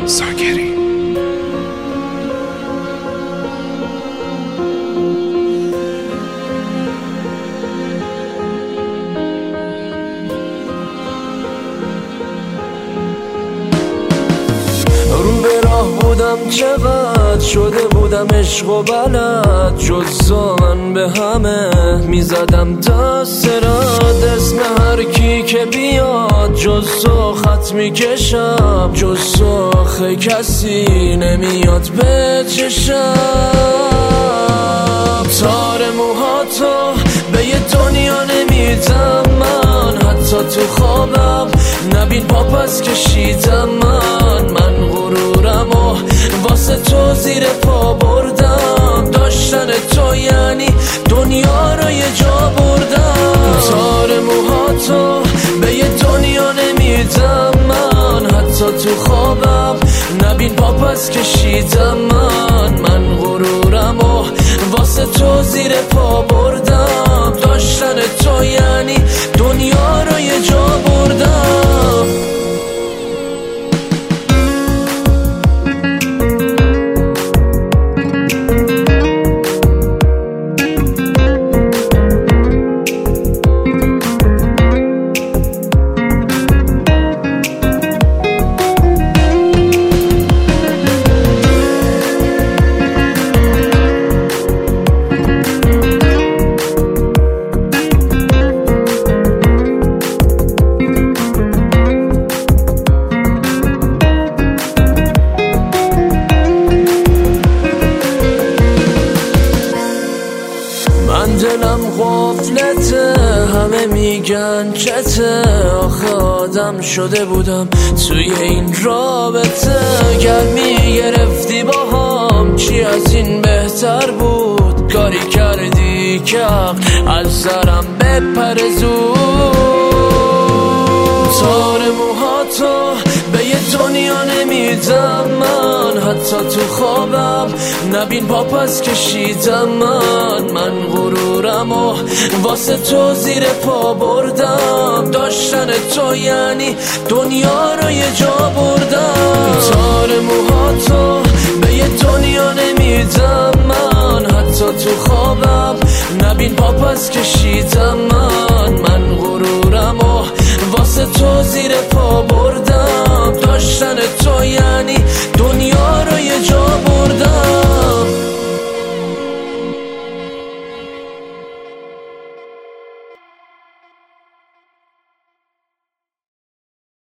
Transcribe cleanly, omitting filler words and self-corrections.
زاکری. رو به راه بودم چقدر شده بودم عشق و بلد، جزا من به همه میزدم دست رد. اسم هر کی که بیاد جزا خط میکشم، جزا آخه کسی نمیاد به چشم. تار موهاتو به یه دنیا نمیدم من، حتی تو خوابم نبین پاپس کشیدم من غرورم و واسه تو زیر پا بردم، داشتن تو یعنی دنیا رو یه جا بردم. تار موهاتو به یه دنیا نمیدم من، حتی تو خوابم نبین پاپس کشیدم من غرورم و واسه تو زیر پا بردم، داشتن تو یعنی دنیا رو یه جا بردم. دلم غفلته، همه میگن چته، آخه آدم شده بودم توی این رابطه. گر میگرفتی با هم چی از این بهتر بود، کاری کردی که از سرم بپر زود. تار موهاتو به یه دنیا نمیدم من، حتی تو خوابم نبین پاپس کشیدم من غرورم و واسه تو زیر پا بردم، داشتن تو یعنی دنیا رو یه جا بردم. تار موهاتو به یه دنیا نمیدم من، حتی تو خوابم نبین پاپس کشیدم من